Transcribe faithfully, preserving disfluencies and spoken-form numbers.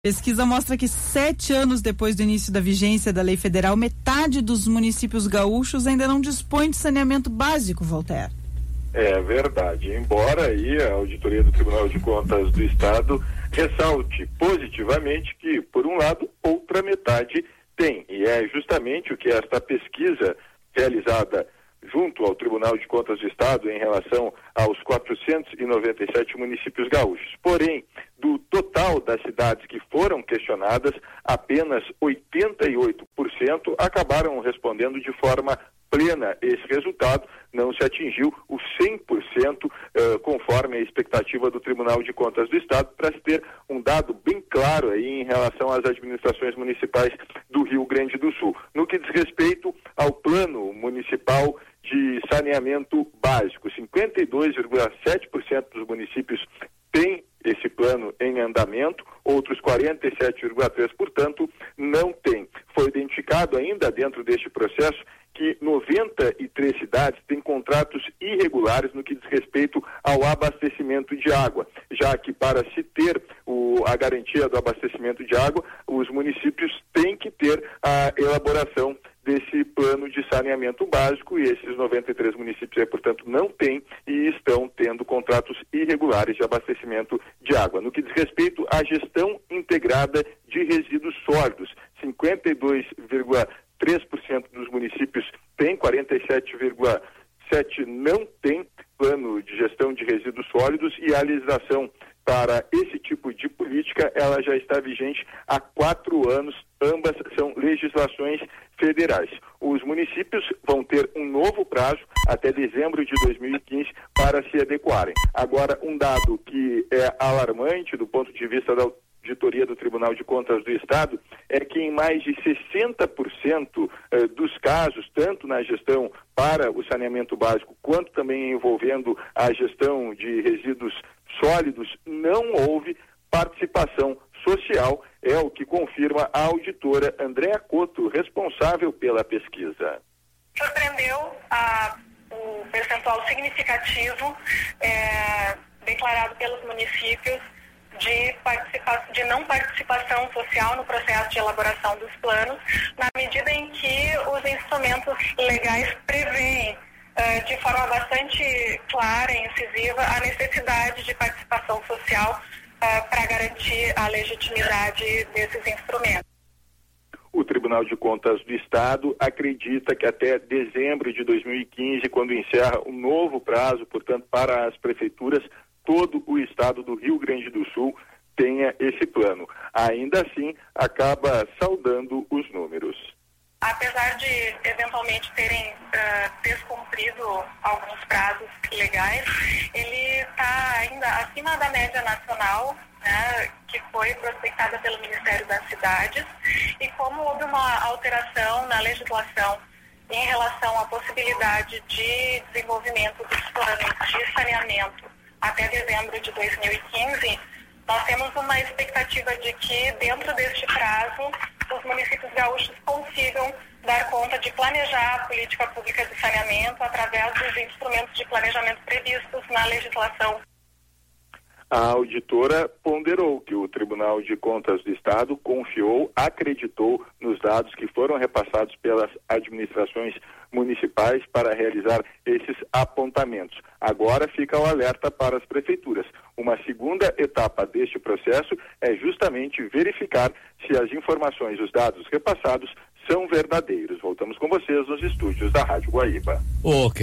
Pesquisa mostra que sete anos depois do início da vigência da lei federal, metade dos municípios gaúchos ainda não dispõe de saneamento básico, Voltaire. É verdade, embora aí a auditoria do Tribunal de Contas do Estado ressalte positivamente que, por um lado, outra metade tem, e é justamente o que esta pesquisa realizada junto ao Tribunal de Contas do Estado em relação aos quatrocentos e noventa e sete municípios gaúchos. Porém, do total das cidades que foram questionadas, apenas oitenta e oito por cento acabaram respondendo de forma plena esse resultado, não se atingiu o cem por cento uh, conforme a expectativa do Tribunal de Contas do Estado, para se ter um dado bem claro aí em relação às administrações municipais do Rio Grande do Sul. No que diz respeito ao plano municipal de saneamento básico, cinquenta e dois vírgula sete por cento dos municípios têm esse plano em andamento, outros quarenta e sete vírgula três por cento, portanto, não tem. Foi identificado ainda dentro deste processo que noventa e três cidades têm contratos irregulares no que diz respeito ao abastecimento de água, já que para se ter o, a garantia do abastecimento de água, os municípios têm que ter a elaboração desse plano de saneamento básico, e esses noventa e três municípios, portanto, não têm e estão tendo contratos irregulares de abastecimento de água. No que diz respeito à gestão integrada de resíduos sólidos, cinquenta e dois vírgula três por cento dos municípios têm, quarenta e sete vírgula sete por cento não tem plano de gestão de resíduos sólidos, e a legislação para esse tipo de política, ela já está vigente há quatro anos, ambas são legislações federais. Os municípios vão ter um novo prazo até dezembro de dois mil e quinze para se adequarem. Agora, um dado que é alarmante do ponto de vista da auditoria do Tribunal de Contas do Estado é que em mais de sessenta por cento dos casos, tanto na gestão para o saneamento básico, quanto também envolvendo a gestão de resíduos sólidos, não houve participação social, é o que confirma a auditora Andréa Couto, responsável pela pesquisa. Surpreendeu a, o percentual significativo é, declarado pelos municípios de, participa- de não participação social no processo de elaboração dos planos, na medida em que os instrumentos legais prevêem uh, de forma bastante clara e incisiva a necessidade de participação social uh, para garantir a legitimidade desses instrumentos. O Tribunal de Contas do Estado acredita que até dezembro de dois mil e quinze, quando encerra um novo prazo, portanto, para as prefeituras, todo o estado do Rio Grande do Sul tenha esse plano. Ainda assim, acaba saudando os números. Apesar de, eventualmente, terem uh, descumprido alguns prazos legais, ele está ainda acima da média nacional, né, que foi prospectada pelo Ministério das Cidades, e como houve uma alteração na legislação em relação à possibilidade de desenvolvimento dos planos de saneamento até dezembro de dois mil e quinze, nós temos uma expectativa de que, dentro deste prazo, os municípios gaúchos consigam dar conta de planejar a política pública de saneamento através dos instrumentos de planejamento previstos na legislação. A auditora ponderou que o Tribunal de Contas do Estado confiou, acreditou nos dados que foram repassados pelas administrações municipais para realizar esses apontamentos. Agora fica o alerta para as prefeituras. Uma segunda etapa deste processo é justamente verificar se as informações, os dados repassados, são verdadeiros. Voltamos com vocês nos estúdios da Rádio Guaíba. Ok.